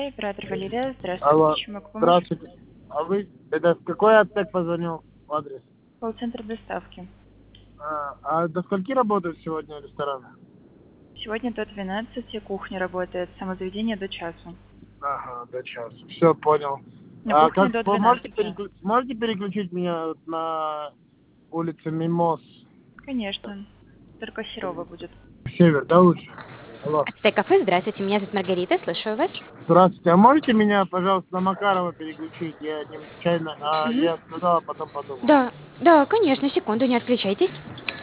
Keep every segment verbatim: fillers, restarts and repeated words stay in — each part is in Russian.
Оператор Валерия, Алло, здравствуйте, чем могу помочь? здравствуйте. А вы, это в какой аптек позвонил адрес? Колл-центр доставки. А, а до скольки работают сегодня рестораны? Сегодня до двенадцати кухня работает, самозаведение до часу. Ага, до часа. Все, понял. На А кухне как до вы можете, двенадцати. переклю- можете переключить меня на улице Мимоз? Конечно. Только Серова будет. Север, да, лучше? Алло. Ацтек кафе, здравствуйте, меня зовут Маргарита, слушаю вас. Здравствуйте. А можете меня, пожалуйста, на Макарова переключить? Я не случайно, а Мгм. я сказал, а потом подумал. Да, да, конечно, секунду, не отключайтесь.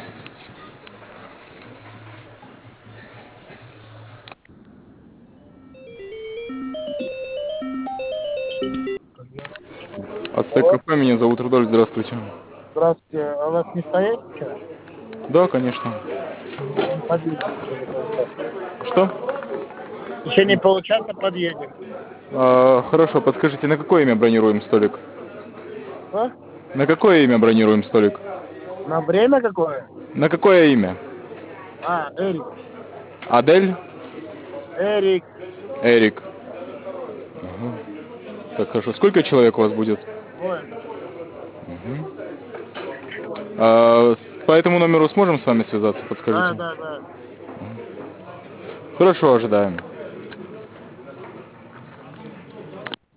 Ацтек Алло. кафе, меня зовут Рудольф, здравствуйте. Здравствуйте. А у вас не стоять сейчас? Да, конечно. Подъедем через полчаса. Что? В течение получаса подъедем. А, хорошо, подскажите, на какое имя бронируем столик? А? На какое имя бронируем столик? На время какое? На какое имя? А, Эрик. Адель? Эрик. Эрик. Ага. Так, хорошо. Сколько человек у вас будет? Ой, А, с- по этому номеру сможем с вами связаться, да, подскажите? да, да. Хорошо, ожидаем.